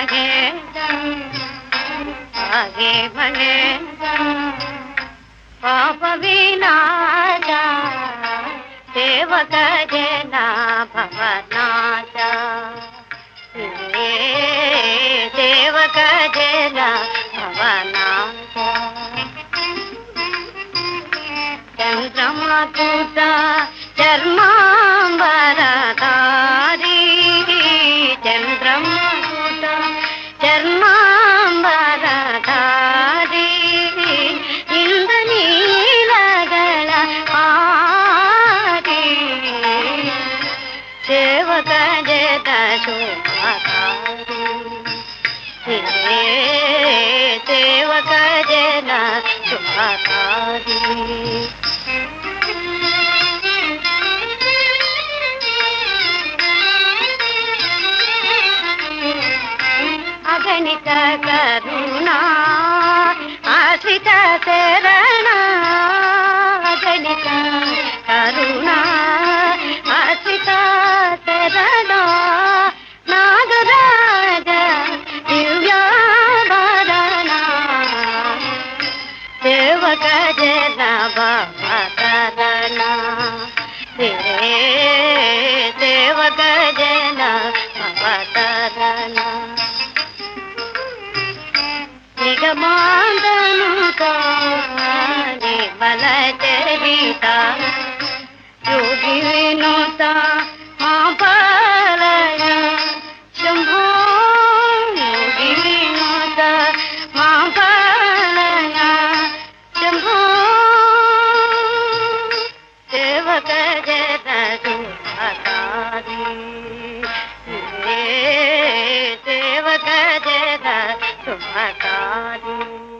మహేశం ఆగే మహేశం పాప వినాశ సేవక జన భవనాశ సేవక జన భవనాశ చంద్రమకూట చర్మాంబరధారీ చంద్రమకూట చర్మాంబరధారీ ఇంద్రనీలగల ఆది సేవక జత శోభాకారి సేవక జన శుభాకారి అగణిత కరుణా ఆశ్రిత శరణ అగణిత కరుణా ఆశ్రిత శరణ నాగరాజ దివ్యాభరణ సేవక జన భవతరణ సేవక జన భవతరణ నిగమాంధనుత నిర్మల చరిత యోగి వినుత మాపలయ శంభో యోగి వినుత మాపలయ శంభో సేవక జన శుభాకారి సేవక జన శుభాకారి